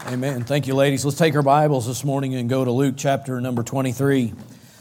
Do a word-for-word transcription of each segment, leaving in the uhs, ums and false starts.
Amen. Thank you, ladies. Let's take our Bibles this morning and go to Luke chapter number twenty-three.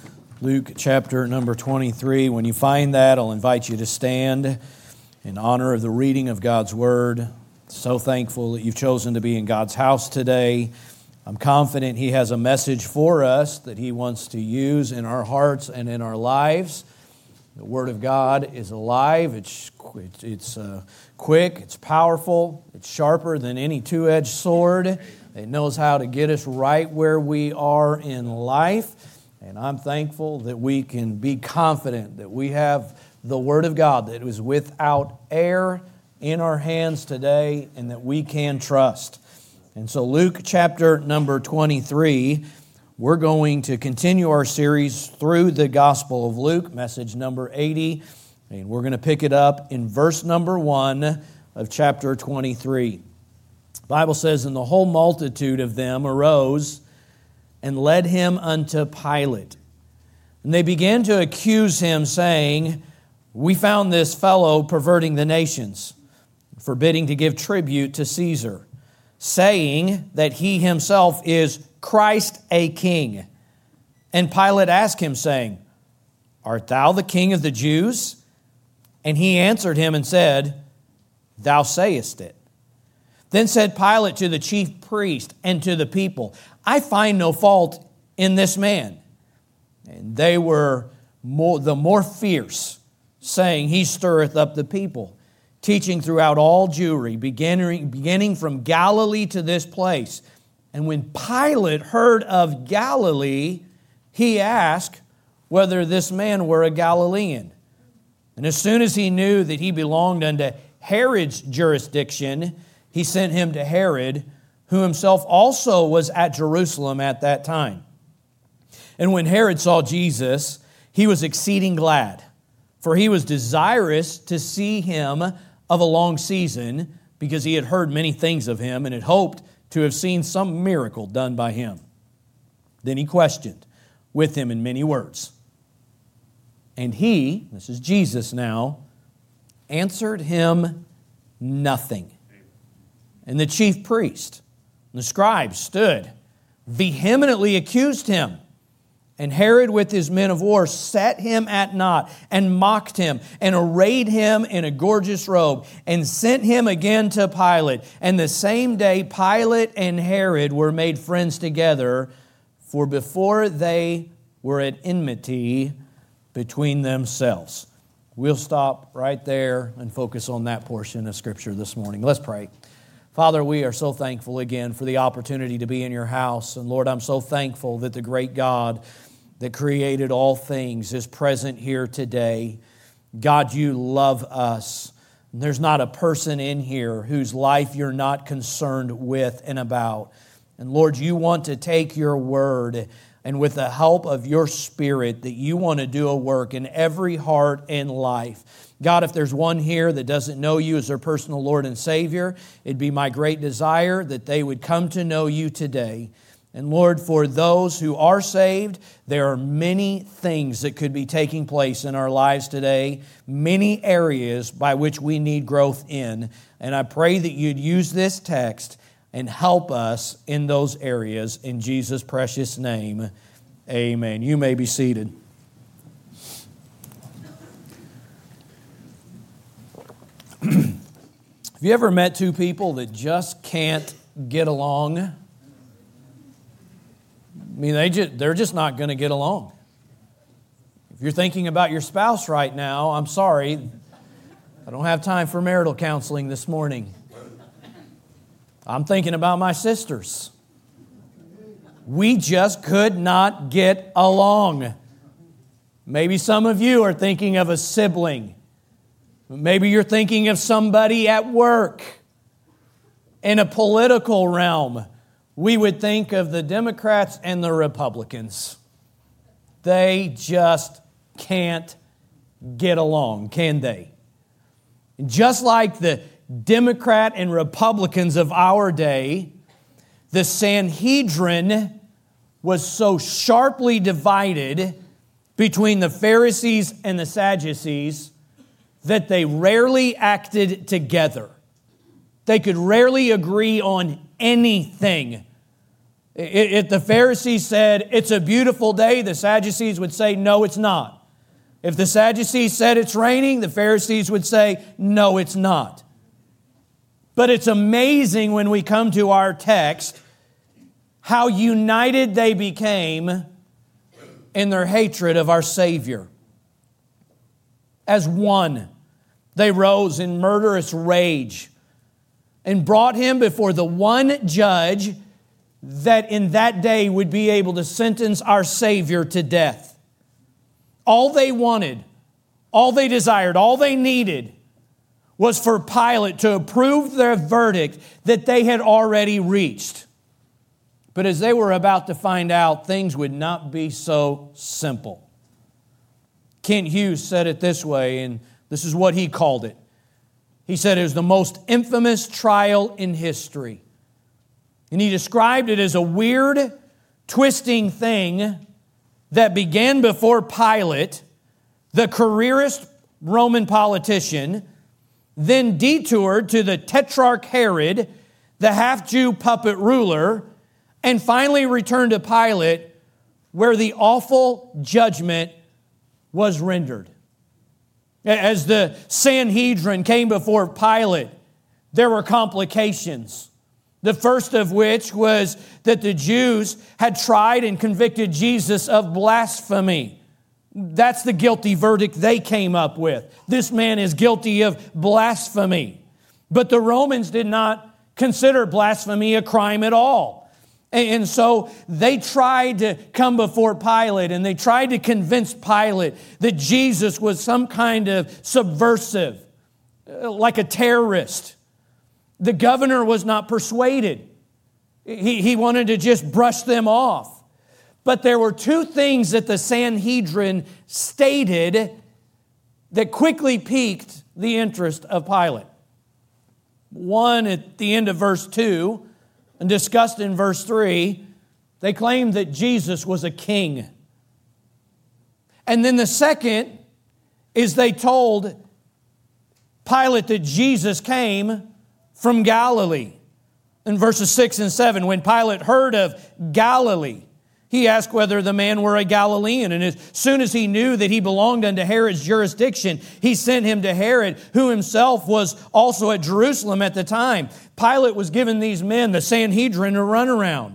Luke chapter number twenty-three. When you find that, I'll invite you to stand in honor of the reading of God's Word. So thankful that you've chosen to be in God's house today. I'm confident He has a message for us that He wants to use in our hearts and in our lives. The Word of God is alive. It's it's uh, quick. It's powerful. It's sharper than any two-edged sword. It knows how to get us right where we are in life. And I'm thankful that we can be confident that we have the Word of God that is without error in our hands today and that we can trust. And so Luke chapter number twenty-three, we're going to continue our series through the Gospel of Luke, message number eighty, and we're going to pick it up in verse number one of chapter twenty-three. The Bible says, "And the whole multitude of them arose and led him unto Pilate. And they began to accuse him, saying, We found this fellow perverting the nations, forbidding to give tribute to Caesar, saying that he himself is Christ a king. And Pilate asked him, saying, Art thou the king of the Jews? And he answered him and said, Thou sayest it. Then said Pilate to the chief priest and to the people, I find no fault in this man. And they were more, the more fierce, saying, He stirreth up the people, teaching throughout all Jewry, beginning, beginning from Galilee to this place. And when Pilate heard of Galilee, he asked whether this man were a Galilean. And as soon as he knew that he belonged unto Herod's jurisdiction, he sent him to Herod, who himself also was at Jerusalem at that time. And when Herod saw Jesus, he was exceeding glad, for he was desirous to see him of a long season, because he had heard many things of him and had hoped to have seen some miracle done by him. Then he questioned with him in many words. And he, this is Jesus now, answered him nothing. And the chief priest and the scribes stood, vehemently accused him. And Herod with his men of war set him at naught and mocked him and arrayed him in a gorgeous robe and sent him again to Pilate. And the same day Pilate and Herod were made friends together, for before they were at enmity between themselves." We'll stop right there and focus on that portion of Scripture this morning. Let's pray. Father, we are so thankful again for the opportunity to be in your house. And Lord, I'm so thankful that the great God that created all things is present here today. God, you love us. There's not a person in here whose life you're not concerned with and about. And Lord, you want to take your word and with the help of your Spirit that you want to do a work in every heart and life. God, if there's one here that doesn't know you as their personal Lord and Savior, it'd be my great desire that they would come to know you today. And Lord, for those who are saved, there are many things that could be taking place in our lives today, many areas by which we need growth in. And I pray that you'd use this text and help us in those areas. In Jesus' precious name, amen. You may be seated. Have you ever met two people that just can't get along? I mean, they just, they're just not going to get along. If you're thinking about your spouse right now, I'm sorry. I don't have time for marital counseling this morning. I'm thinking about my sisters. We just could not get along. Maybe some of you are thinking of a sibling. Maybe you're thinking of somebody at work. In a political realm, we would think of the Democrats and the Republicans. They just can't get along, can they? Just like the Democrat and Republicans of our day, the Sanhedrin was so sharply divided between the Pharisees and the Sadducees that they rarely acted together. They could rarely agree on anything. If the Pharisees said, it's a beautiful day, the Sadducees would say, no, it's not. If the Sadducees said it's raining, the Pharisees would say, no, it's not. But it's amazing when we come to our text how united they became in their hatred of our Savior. As one, they rose in murderous rage and brought Him before the one judge that in that day would be able to sentence our Savior to death. All they wanted, all they desired, all they needed was for Pilate to approve their verdict that they had already reached. But as they were about to find out, things would not be so simple. Kent Hughes said it this way, and this is what he called it. He said it was the most infamous trial in history. And he described it as a weird, twisting thing that began before Pilate, the careerist Roman politician, then detoured to the Tetrarch Herod, the half-Jew puppet ruler, and finally returned to Pilate, where the awful judgment was rendered. As the Sanhedrin came before Pilate, there were complications. The first of which was that the Jews had tried and convicted Jesus of blasphemy. That's the guilty verdict they came up with. This man is guilty of blasphemy. But the Romans did not consider blasphemy a crime at all. And so they tried to come before Pilate, and they tried to convince Pilate that Jesus was some kind of subversive, like a terrorist. The governor was not persuaded. He, he wanted to just brush them off. But there were two things that the Sanhedrin stated that quickly piqued the interest of Pilate. One, at the end of verse two, and discussed in verse three, they claimed that Jesus was a king. And then the second is they told Pilate that Jesus came from Galilee. In verses six and seven, when Pilate heard of Galilee, he asked whether the man were a Galilean. And as soon as he knew that he belonged unto Herod's jurisdiction, he sent him to Herod, who himself was also at Jerusalem at the time. Pilate was giving these men, the Sanhedrin, a runaround.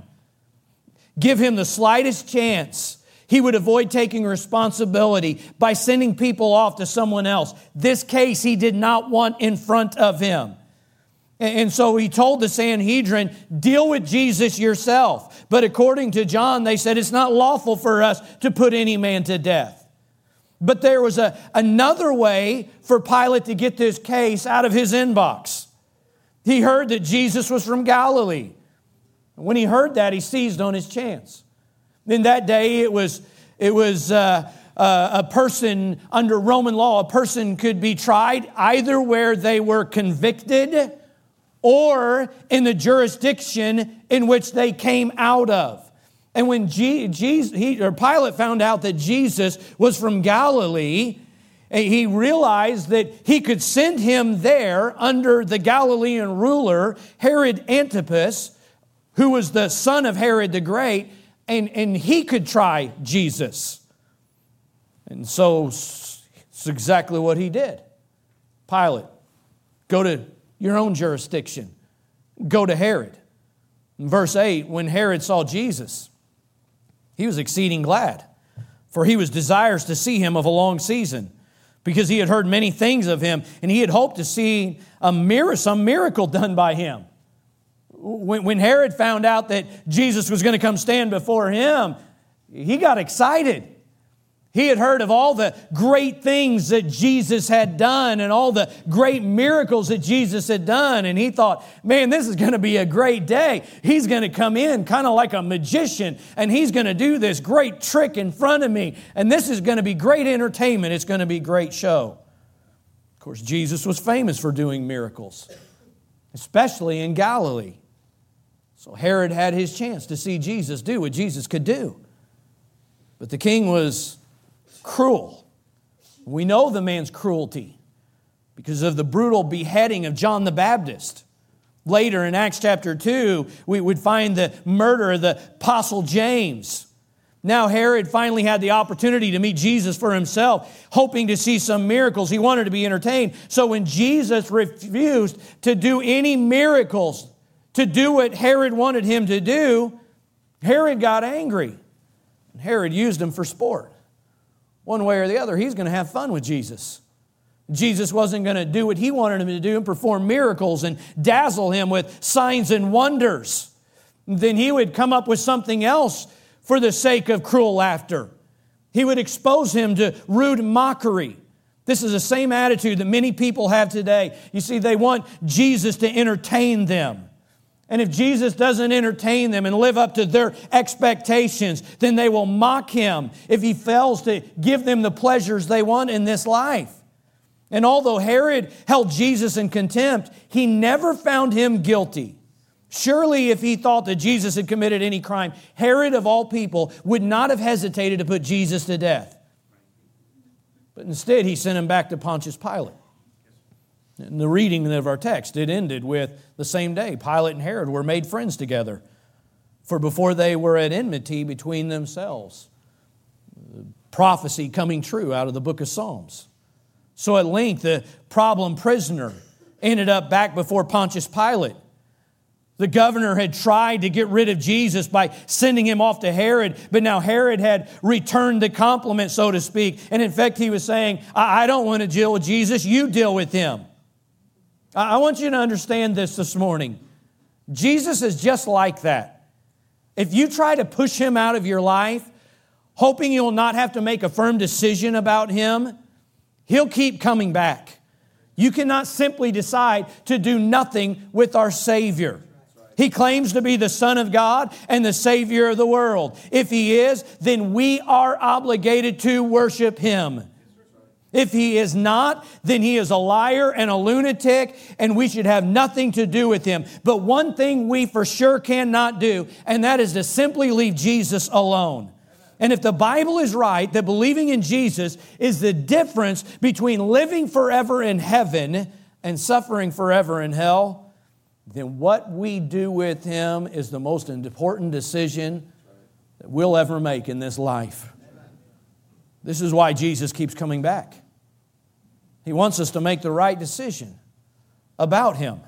Give him the slightest chance, he would avoid taking responsibility by sending people off to someone else. This case he did not want in front of him. And so he told the Sanhedrin, deal with Jesus yourself. But according to John, they said it's not lawful for us to put any man to death. But there was a, another way for Pilate to get this case out of his inbox. He heard that Jesus was from Galilee. When he heard that, he seized on his chance. In that day, it was, it was uh, uh, a person under Roman law, a person could be tried either where they were convicted or in the jurisdiction in which they came out of. And when G- Jesus, he, or Pilate found out that Jesus was from Galilee, he realized that he could send him there under the Galilean ruler, Herod Antipas, who was the son of Herod the Great, and, and he could try Jesus. And so it's exactly what he did. Pilate, go to your own jurisdiction. Go to Herod. In verse eight, when Herod saw Jesus, he was exceeding glad, for he was desirous to see him of a long season, because he had heard many things of him, and he had hoped to see a mir- some miracle done by him. When, when Herod found out that Jesus was going to come stand before him, he got excited. He had heard of all the great things that Jesus had done and all the great miracles that Jesus had done. And he thought, man, this is going to be a great day. He's going to come in kind of like a magician, and he's going to do this great trick in front of me. And this is going to be great entertainment. It's going to be great show. Of course, Jesus was famous for doing miracles, especially in Galilee. So Herod had his chance to see Jesus do what Jesus could do. But the king was cruel. We know the man's cruelty because of the brutal beheading of John the Baptist. Later in Acts chapter two, we would find the murder of the Apostle James. Now Herod finally had the opportunity to meet Jesus for himself, hoping to see some miracles. He wanted to be entertained. So when Jesus refused to do any miracles, to do what Herod wanted him to do, Herod got angry. Herod used him for sport. One way or the other, he's going to have fun with Jesus. Jesus wasn't going to do what he wanted him to do and perform miracles and dazzle him with signs and wonders. Then he would come up with something else for the sake of cruel laughter. He would expose him to rude mockery. This is the same attitude that many people have today. You see, they want Jesus to entertain them. And if Jesus doesn't entertain them and live up to their expectations, then they will mock him if he fails to give them the pleasures they want in this life. And although Herod held Jesus in contempt, he never found him guilty. Surely if he thought that Jesus had committed any crime, Herod of all people would not have hesitated to put Jesus to death. But instead he sent him back to Pontius Pilate. In the reading of our text, it ended with the same day. Pilate and Herod were made friends together, for before they were at enmity between themselves. Prophecy coming true out of the book of Psalms. So at length the problem prisoner ended up back before Pontius Pilate. The governor had tried to get rid of Jesus by sending him off to Herod, but now Herod had returned the compliment, so to speak. And in fact, he was saying, I, I don't want to deal with Jesus, you deal with him. I, I want you to understand this this morning. Jesus is just like that. If you try to push him out of your life, hoping you'll not have to make a firm decision about him, he'll keep coming back. You cannot simply decide to do nothing with our Savior. He claims to be the Son of God and the Savior of the world. If He is, then we are obligated to worship Him. If He is not, then He is a liar and a lunatic, and we should have nothing to do with Him. But one thing we for sure cannot do, and that is to simply leave Jesus alone. And if the Bible is right, that believing in Jesus is the difference between living forever in heaven and suffering forever in hell, then what we do with Him is the most important decision that we'll ever make in this life. This is why Jesus keeps coming back. He wants us to make the right decision about Him.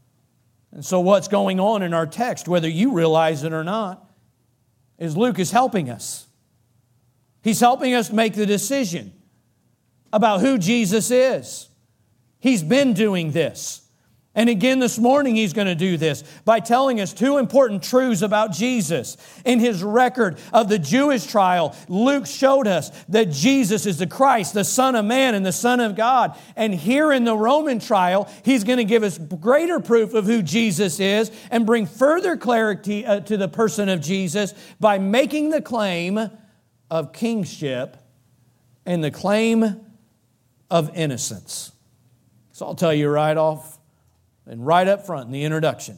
And so what's going on in our text, whether you realize it or not, is Luke is helping us. He's helping us make the decision about who Jesus is. He's been doing this. And again this morning He's going to do this by telling us two important truths about Jesus. In His record of the Jewish trial, Luke showed us that Jesus is the Christ, the Son of Man and the Son of God. And here in the Roman trial, He's going to give us greater proof of who Jesus is and bring further clarity to the person of Jesus by making the claim of kingship and the claim of innocence. So I'll tell you right off and right up front in the introduction,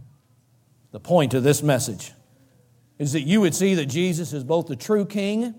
the point of this message is that you would see that Jesus is both the true King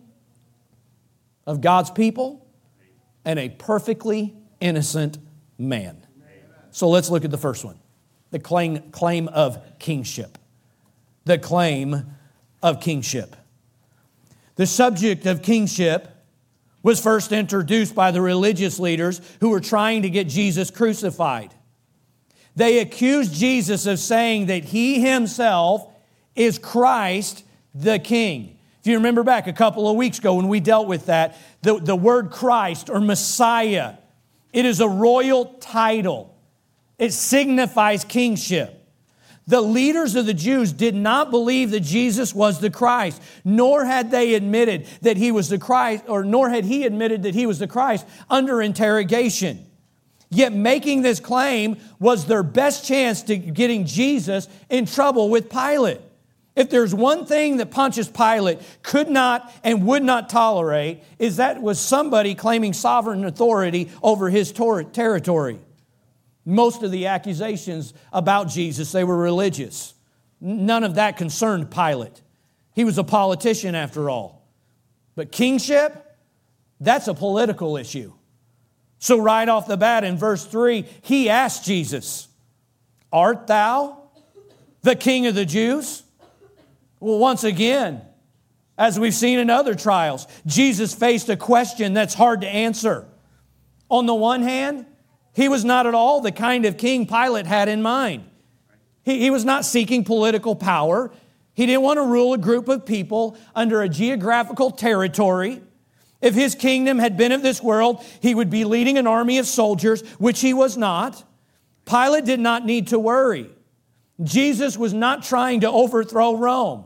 of God's people and a perfectly innocent man. So let's look at the first one, the claim, claim of kingship. The claim of kingship. The subject of kingship was first introduced by the religious leaders who were trying to get Jesus crucified. They accused Jesus of saying that He Himself is Christ the King. If you remember back a couple of weeks ago when we dealt with that, the, the word Christ or Messiah, it is a royal title. It signifies kingship. The leaders of the Jews did not believe that Jesus was the Christ, nor had they admitted that He was the Christ, or nor had He admitted that He was the Christ under interrogation. Yet making this claim was their best chance to getting Jesus in trouble with Pilate. If there's one thing that Pontius Pilate could not and would not tolerate, is that was somebody claiming sovereign authority over his tor- territory. Most of the accusations about Jesus, they were religious. None of that concerned Pilate. He was a politician after all. But kingship, that's a political issue. So right off the bat in verse three, he asked Jesus, Art thou the King of the Jews? Well, once again, as we've seen in other trials, Jesus faced a question that's hard to answer. On the one hand, He was not at all the kind of king Pilate had in mind. He, he was not seeking political power. He didn't want to rule a group of people under a geographical territory. If His kingdom had been of this world, He would be leading an army of soldiers, which He was not. Pilate did not need to worry. Jesus was not trying to overthrow Rome.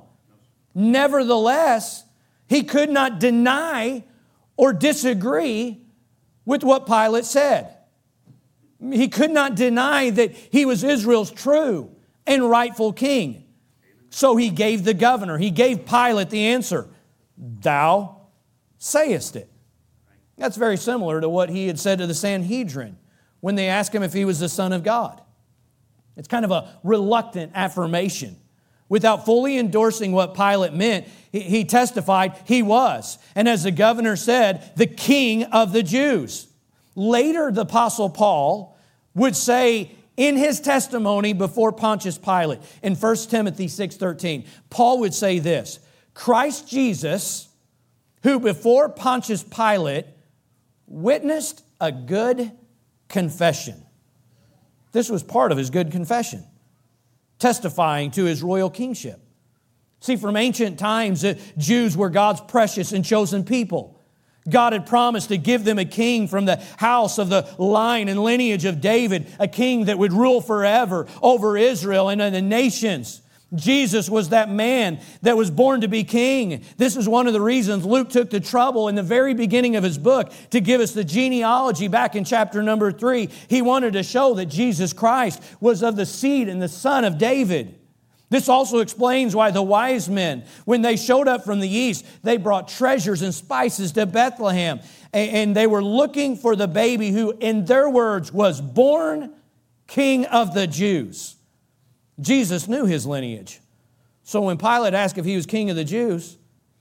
Nevertheless, He could not deny or disagree with what Pilate said. He could not deny that He was Israel's true and rightful king. So He gave the governor, He gave Pilate the answer, "Thou sayest it." That's very similar to what He had said to the Sanhedrin when they asked Him if He was the Son of God. It's kind of a reluctant affirmation. Without fully endorsing what Pilate meant, he testified He was. And as the governor said, the King of the Jews. Later, the Apostle Paul would say in his testimony before Pontius Pilate, in First Timothy six thirteen, Paul would say this, "Christ Jesus, who before Pontius Pilate witnessed a good confession." This was part of His good confession, testifying to His royal kingship. See, from ancient times, the Jews were God's precious and chosen people. God had promised to give them a king from the house of the line and lineage of David, a king that would rule forever over Israel and the nations. Jesus was that man that was born to be king. This is one of the reasons Luke took the trouble in the very beginning of his book to give us the genealogy back in chapter number three. He wanted to show that Jesus Christ was of the seed and the son of David. This also explains why the wise men, when they showed up from the east, they brought treasures and spices to Bethlehem. And they were looking for the baby who, in their words, was born King of the Jews. Jesus knew His lineage. So when Pilate asked if He was King of the Jews,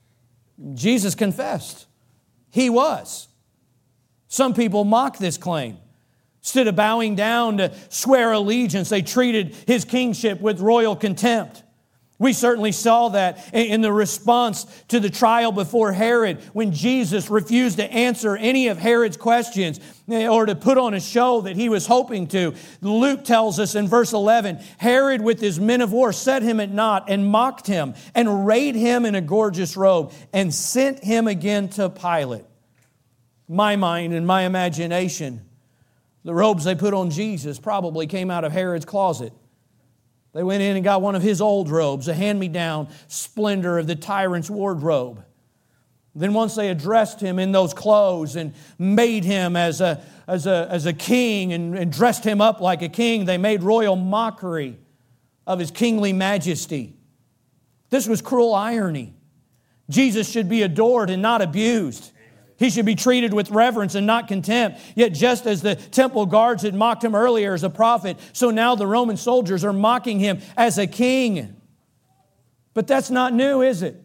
Jesus confessed He was. Some people mock this claim. Instead of bowing down to swear allegiance, they treated His kingship with royal contempt. We certainly saw that in the response to the trial before Herod when Jesus refused to answer any of Herod's questions or to put on a show that he was hoping to. Luke tells us in verse eleven, Herod with his men of war set him at naught and mocked him and arrayed him in a gorgeous robe and sent him again to Pilate. My mind and my imagination, the robes they put on Jesus probably came out of Herod's closet. They went in and got one of his old robes, a hand-me-down splendor of the tyrant's wardrobe. Then once they addressed him in those clothes and made him as a, as a, as a king and, and dressed him up like a king, they made royal mockery of His kingly majesty. This was cruel irony. Jesus should be adored and not abused. He should be treated with reverence and not contempt. Yet just as the temple guards had mocked Him earlier as a prophet, so now the Roman soldiers are mocking Him as a king. But that's not new, is it?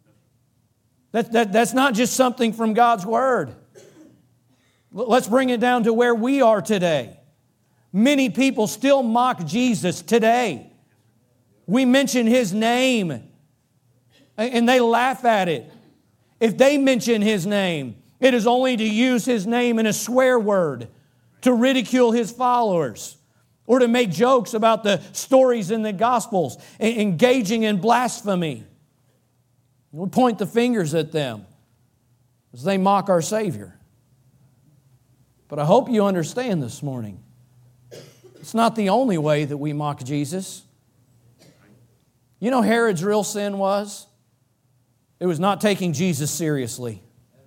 That, that, that's not just something from God's Word. Let's bring it down to where we are today. Many people still mock Jesus today. We mention His name, and they laugh at it. If they mention His name, it is only to use His name in a swear word, to ridicule His followers, or to make jokes about the stories in the Gospels, engaging in blasphemy. We point the fingers at them as they mock our Savior. But I hope you understand this morning, it's not the only way that we mock Jesus. You know Herod's real sin was? It was not taking Jesus seriously.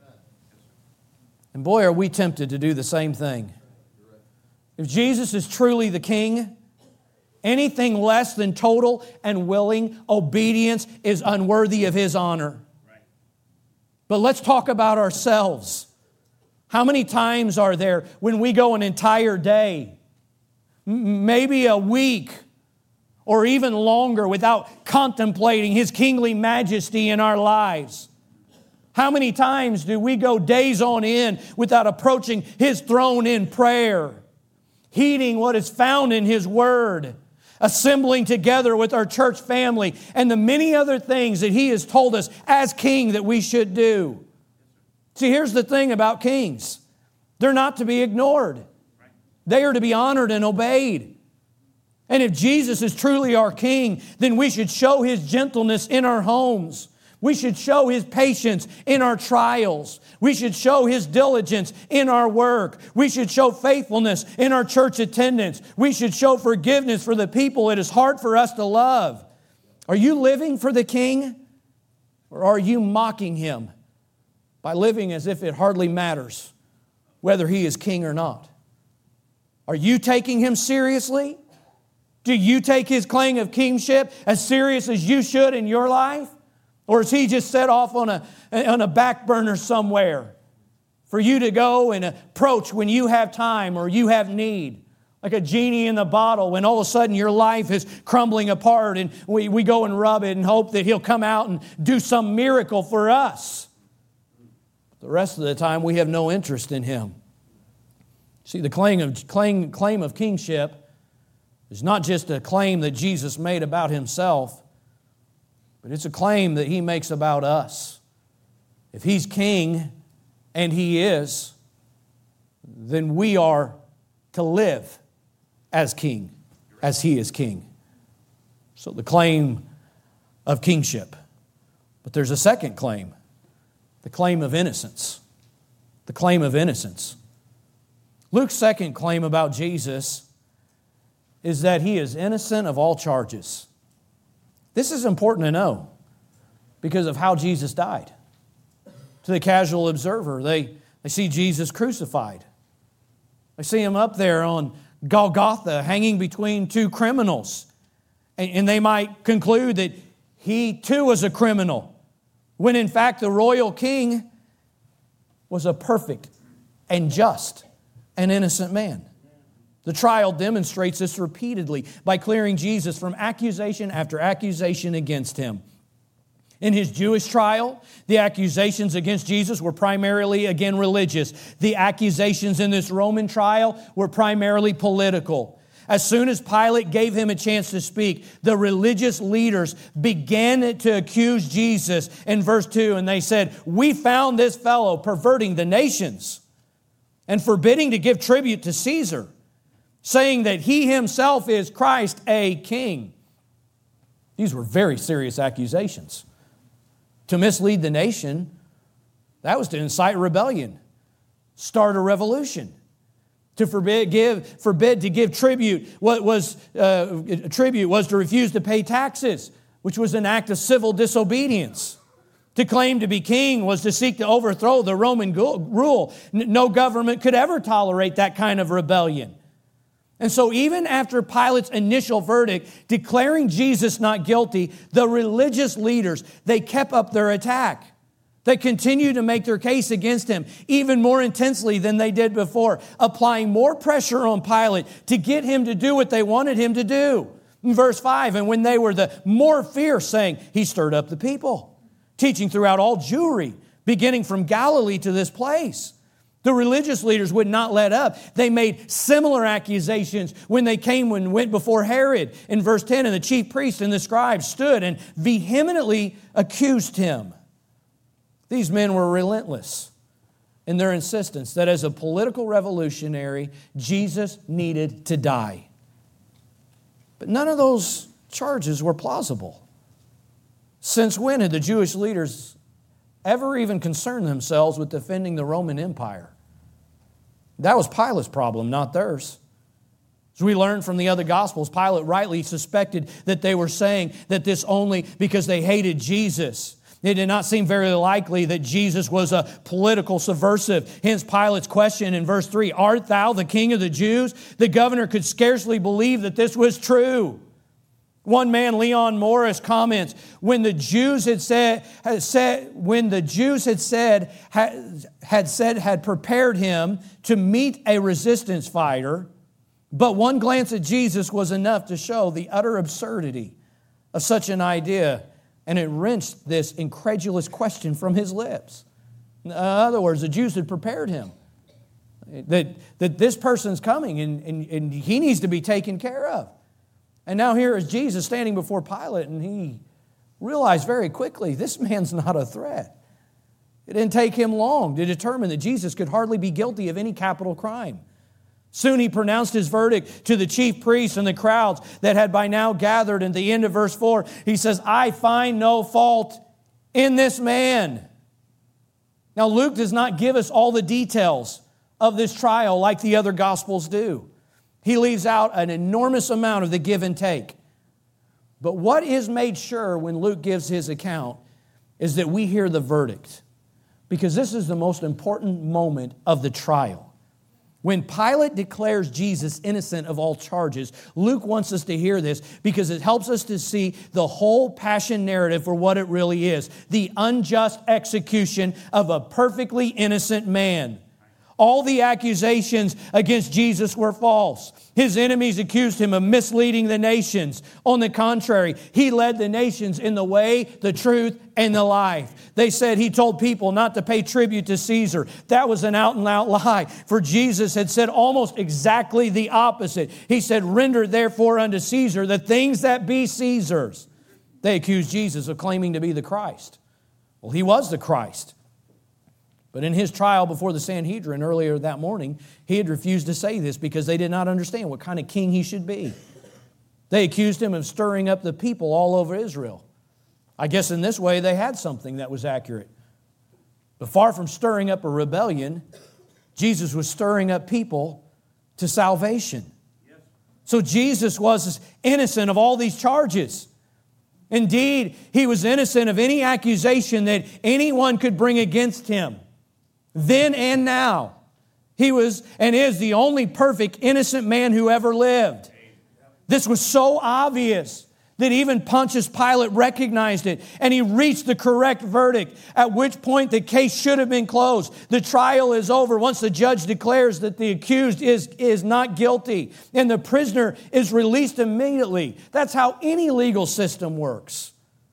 And boy, are we tempted to do the same thing. If Jesus is truly the King, anything less than total and willing obedience is unworthy of His honor. But let's talk about ourselves. How many times are there when we go an entire day, maybe a week, or even longer without contemplating His kingly majesty in our lives? How many times do we go days on end without approaching His throne in prayer, heeding what is found in His Word, assembling together with our church family, and the many other things that He has told us as King that we should do. See, here's the thing about kings. They're not to be ignored. They are to be honored and obeyed. And if Jesus is truly our King, then we should show His gentleness in our homes. We should show His patience in our trials. We should show His diligence in our work. We should show faithfulness in our church attendance. We should show forgiveness for the people it is hard for us to love. Are you living for the King? Or are you mocking Him by living as if it hardly matters whether He is King or not? Are you taking Him seriously? Do you take His claim of kingship as serious as you should in your life? Or is He just set off on a, on a back burner somewhere for you to go and approach when you have time or you have need? Like a genie in the bottle when all of a sudden your life is crumbling apart and we, we go and rub it and hope that He'll come out and do some miracle for us. The rest of the time we have no interest in Him. See, the claim of, claim, claim of kingship is not just a claim that Jesus made about Himself, but it's a claim that He makes about us. If He's King, and He is, then we are to live as King, as He is King. So the claim of kingship. But there's a second claim, the claim of innocence. The claim of innocence. Luke's second claim about Jesus is that He is innocent of all charges. This is important to know because of how Jesus died. To the casual observer, they, they see Jesus crucified. They see Him up there on Golgotha hanging between two criminals. And, and they might conclude that He too was a criminal, when in fact the royal king was a perfect and just and innocent man. The trial demonstrates this repeatedly by clearing Jesus from accusation after accusation against Him. In His Jewish trial, the accusations against Jesus were primarily, again, religious. The accusations in this Roman trial were primarily political. As soon as Pilate gave Him a chance to speak, the religious leaders began to accuse Jesus in verse two, and they said, "We found this fellow perverting the nations and forbidding to give tribute to Caesar, saying that He Himself is Christ, a king." These were very serious accusations. To mislead the nation, that was to incite rebellion, start a revolution. To forbid, give, forbid to give tribute, what was uh, tribute was to refuse to pay taxes, which was an act of civil disobedience. To claim to be king was to seek to overthrow the Roman rule. No government could ever tolerate that kind of rebellion. And so even after Pilate's initial verdict declaring Jesus not guilty, the religious leaders, they kept up their attack. They continued to make their case against Him even more intensely than they did before, applying more pressure on Pilate to get Him to do what they wanted Him to do. In verse five, and when they were the more fierce, saying, He stirred up the people, teaching throughout all Jewry, beginning from Galilee to this place. The religious leaders would not let up. They made similar accusations when they came and went before Herod. In verse ten, and the chief priests and the scribes stood and vehemently accused Him. These men were relentless in their insistence that as a political revolutionary, Jesus needed to die. But none of those charges were plausible. Since when had the Jewish leaders ever even concerned themselves with defending the Roman Empire? That was Pilate's problem, not theirs. As we learned from the other Gospels, Pilate rightly suspected that they were saying that this only because they hated Jesus. It did not seem very likely that Jesus was a political subversive. Hence Pilate's question in verse three, "Art thou the King of the Jews?" The governor could scarcely believe that this was true. One man, Leon Morris, comments, when the Jews had said, had said when the Jews had said, had, had said, had prepared him to meet a resistance fighter, but one glance at Jesus was enough to show the utter absurdity of such an idea, and it wrenched this incredulous question from his lips. In other words, the Jews had prepared him that, that this person's coming and, and, and he needs to be taken care of. And now here is Jesus standing before Pilate, and he realized very quickly, this man's not a threat. It didn't take him long to determine that Jesus could hardly be guilty of any capital crime. Soon he pronounced his verdict to the chief priests and the crowds that had by now gathered. And at the end of verse four, he says, I find no fault in this man. Now, Luke does not give us all the details of this trial like the other Gospels do. He leaves out an enormous amount of the give and take. But what is made sure when Luke gives his account is that we hear the verdict, because this is the most important moment of the trial. When Pilate declares Jesus innocent of all charges, Luke wants us to hear this because it helps us to see the whole passion narrative for what it really is. The unjust execution of a perfectly innocent man. All the accusations against Jesus were false. His enemies accused him of misleading the nations. On the contrary, he led the nations in the way, the truth, and the life. They said he told people not to pay tribute to Caesar. That was an out-and-out lie. For Jesus had said almost exactly the opposite. He said, render therefore unto Caesar the things that be Caesar's. They accused Jesus of claiming to be the Christ. Well, he was the Christ. But in his trial before the Sanhedrin earlier that morning, he had refused to say this because they did not understand what kind of king he should be. They accused him of stirring up the people all over Israel. I guess in this way they had something that was accurate. But far from stirring up a rebellion, Jesus was stirring up people to salvation. So Jesus was innocent of all these charges. Indeed, he was innocent of any accusation that anyone could bring against him. Then and now, he was and is the only perfect, innocent man who ever lived. This was so obvious that even Pontius Pilate recognized it, and he reached the correct verdict, at which point the case should have been closed. The trial is over once the judge declares that the accused is, is not guilty, and the prisoner is released immediately. That's how any legal system works.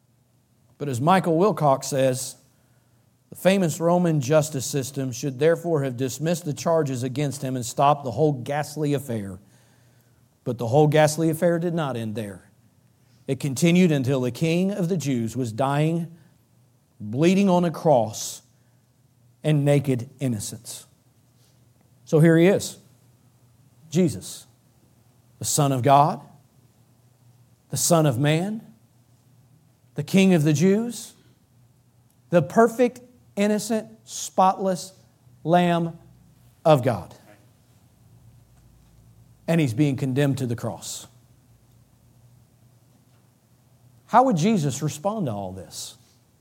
But as Michael Wilcox says, the famous Roman justice system should therefore have dismissed the charges against him and stopped the whole ghastly affair. But the whole ghastly affair did not end there. It continued until the King of the Jews was dying, bleeding on a cross, and naked innocence. So here he is, Jesus, the Son of God, the Son of Man, the King of the Jews, the perfect, innocent, spotless Lamb of God. And he's being condemned to the cross. How would Jesus respond to all this?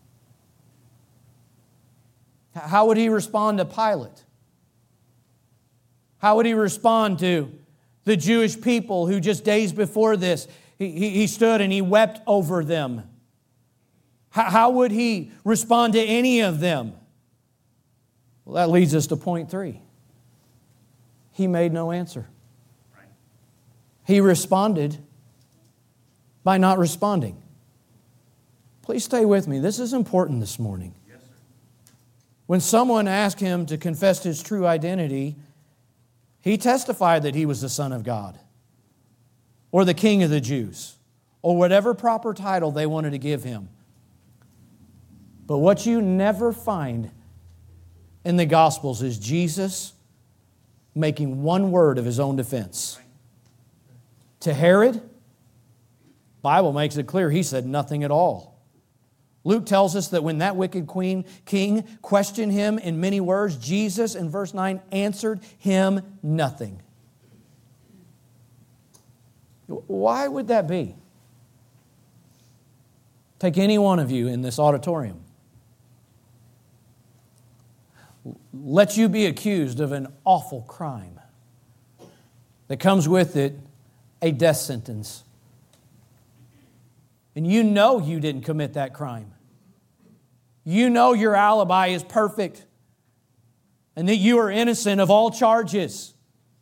How would he respond to Pilate? How would he respond to the Jewish people who just days before this, he, he, he stood and he wept over them? How would he respond to any of them? Well, that leads us to point three. He made no answer. He responded by not responding. Please stay with me. This is important this morning. Yes, sir. When someone asked him to confess his true identity, he testified that he was the Son of God or the King of the Jews or whatever proper title they wanted to give him. But what you never find in the Gospels is Jesus making one word of his own defense. To Herod, the Bible makes it clear he said nothing at all. Luke tells us that when that wicked queen, king questioned him in many words, Jesus, in verse nine, answered him nothing. Why would that be? Take any one of you in this auditorium. Let you be accused of an awful crime that comes with it a death sentence. And you know you didn't commit that crime. You know your alibi is perfect and that you are innocent of all charges.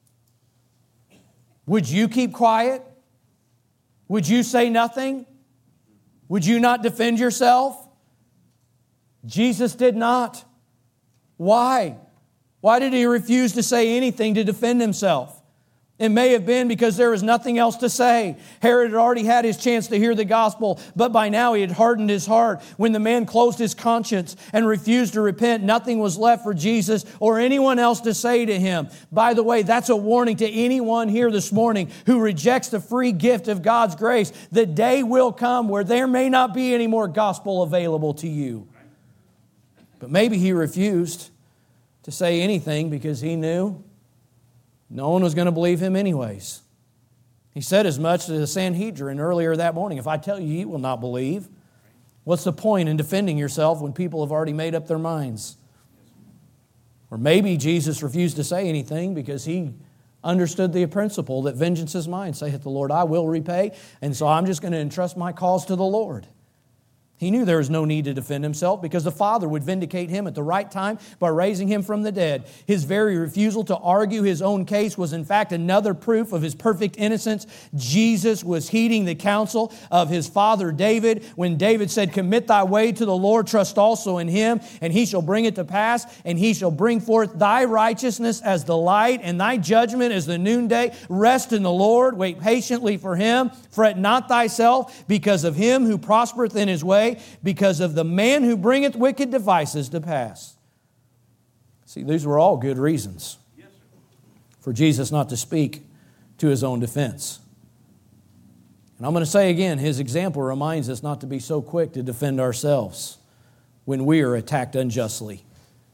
Would you keep quiet? Would you say nothing? Would you not defend yourself? Jesus did not. Why? Why did he refuse to say anything to defend himself? It may have been because there was nothing else to say. Herod had already had his chance to hear the gospel, but by now he had hardened his heart. When the man closed his conscience and refused to repent, nothing was left for Jesus or anyone else to say to him. By the way, that's a warning to anyone here this morning who rejects the free gift of God's grace. The day will come where there may not be any more gospel available to you. But maybe he refused to say anything because he knew no one was going to believe him anyways. He said as much to the Sanhedrin earlier that morning. If I tell you, you will not believe. What's the point in defending yourself when people have already made up their minds? Or maybe Jesus refused to say anything because he understood the principle that vengeance is mine, saith the Lord, I will repay. And so I'm just going to entrust my cause to the Lord. He knew there was no need to defend himself because the Father would vindicate him at the right time by raising him from the dead. His very refusal to argue his own case was in fact another proof of his perfect innocence. Jesus was heeding the counsel of his father David when David said, commit thy way to the Lord, trust also in him, and he shall bring it to pass, and he shall bring forth thy righteousness as the light and thy judgment as the noonday. Rest in the Lord, wait patiently for him, fret not thyself because of him who prospereth in his way, because of the man who bringeth wicked devices to pass. See, these were all good reasons for Jesus not to speak to his own defense. And I'm going to say again, his example reminds us not to be so quick to defend ourselves when we are attacked unjustly.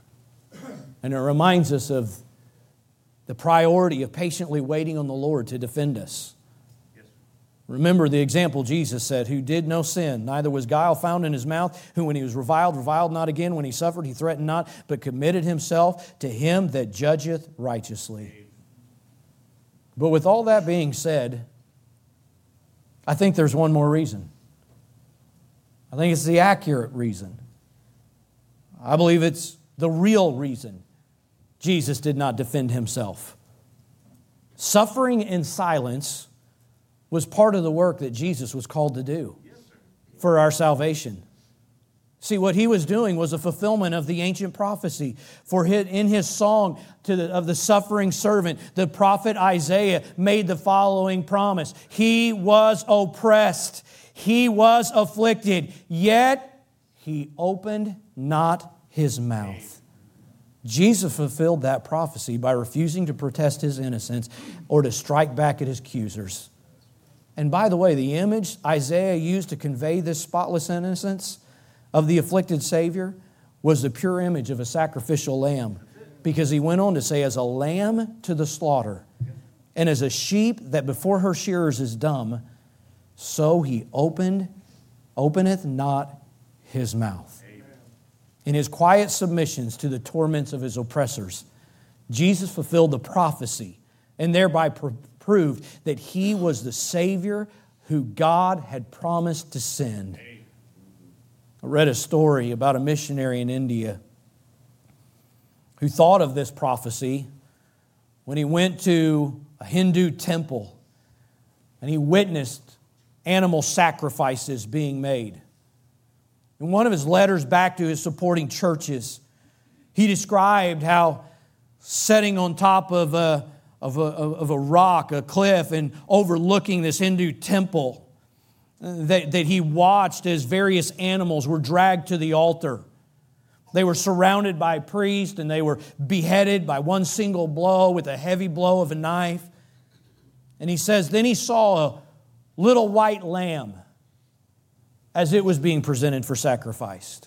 And it reminds us of the priority of patiently waiting on the Lord to defend us. Remember the example Jesus said, who did no sin, neither was guile found in his mouth, who when he was reviled, reviled not again, when he suffered, he threatened not, but committed himself to him that judgeth righteously. But with all that being said, I think there's one more reason. I think it's the accurate reason. I believe it's the real reason Jesus did not defend himself. Suffering in silence was part of the work that Jesus was called to do for our salvation. See, what he was doing was a fulfillment of the ancient prophecy. For in his song to the, of the suffering servant, the prophet Isaiah made the following promise. He was oppressed, he was afflicted, yet he opened not his mouth. Jesus fulfilled that prophecy by refusing to protest his innocence or to strike back at his accusers. And by the way, the image Isaiah used to convey this spotless innocence of the afflicted Savior was the pure image of a sacrificial lamb. Because he went on to say, as a lamb to the slaughter, and as a sheep that before her shearers is dumb, so he opened, openeth not his mouth. In his quiet submissions to the torments of his oppressors, Jesus fulfilled the prophecy and thereby proved that he was the Savior who God had promised to send. I read a story about a missionary in India who thought of this prophecy when he went to a Hindu temple and he witnessed animal sacrifices being made. In one of his letters back to his supporting churches, he described how sitting on top of a Of a, of a rock, a cliff, and overlooking this Hindu temple, that, that he watched as various animals were dragged to the altar. They were surrounded by priests, and they were beheaded by one single blow with a heavy blow of a knife. And he says, then he saw a little white lamb as it was being presented for sacrifice.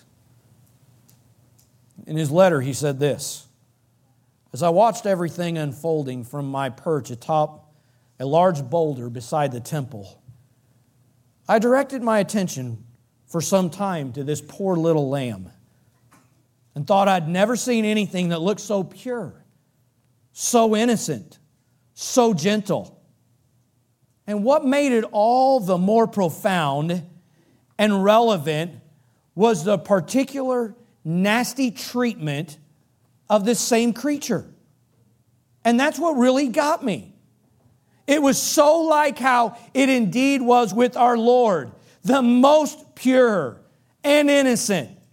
In his letter, he said this, as I watched everything unfolding from my perch atop a large boulder beside the temple, I directed my attention for some time to this poor little lamb and thought I'd never seen anything that looked so pure, so innocent, so gentle. And what made it all the more profound and relevant was the particular nasty treatment of this same creature. And that's what really got me. It was so like how it indeed was with our Lord, the most pure and innocent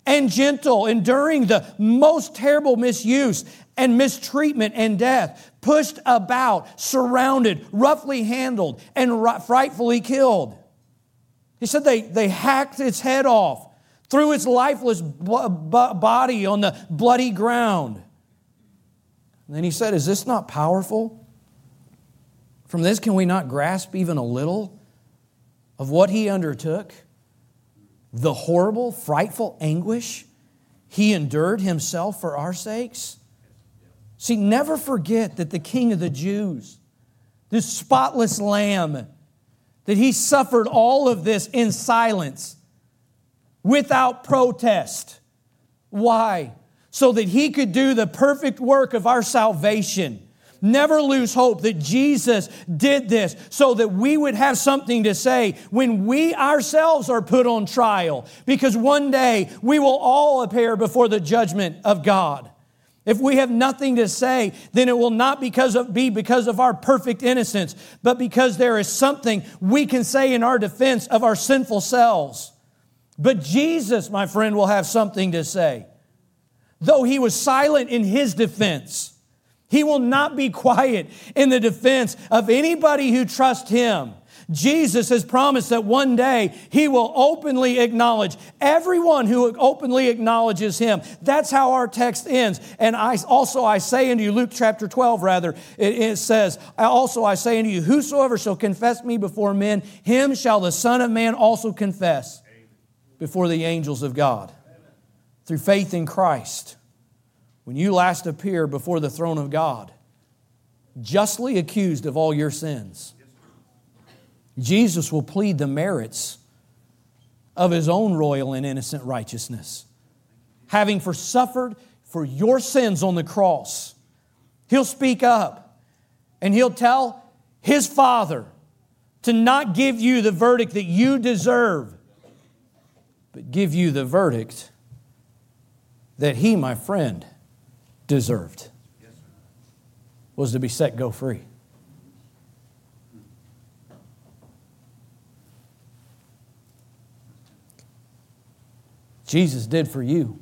and gentle, enduring the most terrible misuse and mistreatment and death, pushed about, surrounded, roughly handled, and frightfully killed. He said they, they hacked its head off, threw its lifeless b- b- body on the bloody ground. And then he said, is this not powerful? From this, can we not grasp even a little of what He undertook? The horrible, frightful anguish He endured Himself for our sakes? See, never forget that the King of the Jews, this spotless Lamb, that He suffered all of this in silence, without protest. Why? So that He could do the perfect work of our salvation. Never lose hope that Jesus did this so that we would have something to say when we ourselves are put on trial. Because one day we will all appear before the judgment of God. If we have nothing to say, then it will not because of, be because of our perfect innocence, but because there is something we can say in our defense of our sinful selves. But Jesus, my friend, will have something to say. Though He was silent in His defense, He will not be quiet in the defense of anybody who trusts Him. Jesus has promised that one day He will openly acknowledge everyone who openly acknowledges Him. That's how our text ends. And I also I say unto you, Luke chapter twelve rather, it, it says, also I say unto you, whosoever shall confess me before men, him shall the Son of Man also confess before the angels of God. Through faith in Christ, when you last appear before the throne of God, justly accused of all your sins, Jesus will plead the merits of His own royal and innocent righteousness. Having for suffered for your sins on the cross, He'll speak up and He'll tell His Father to not give you the verdict that you deserve, but give you the verdict that He, my friend, deserved, was to be set go free. Jesus did for you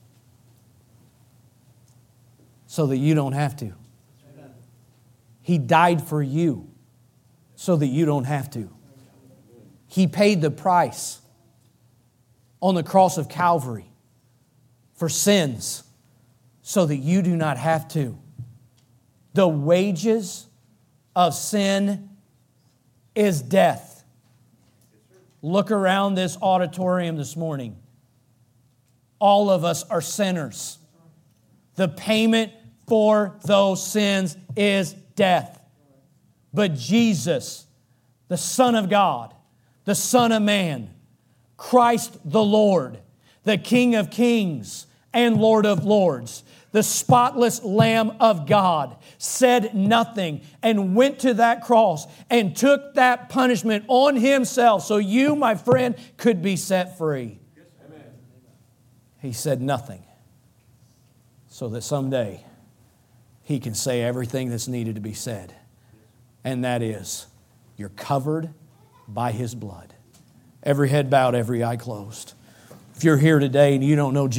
so that you don't have to. He died for you so that you don't have to. He paid the price on the cross of Calvary for sins so that you do not have to. The wages of sin is death. Look around this auditorium this morning. All of us are sinners. The payment for those sins is death. But Jesus, the Son of God, the Son of Man, Christ the Lord, the King of Kings and Lord of Lords, the spotless Lamb of God, said nothing and went to that cross and took that punishment on Himself so you, my friend, could be set free. Amen. He said nothing so that someday He can say everything that's needed to be said. And that is, you're covered by His blood. Every head bowed, every eye closed. If you're here today and you don't know Jesus,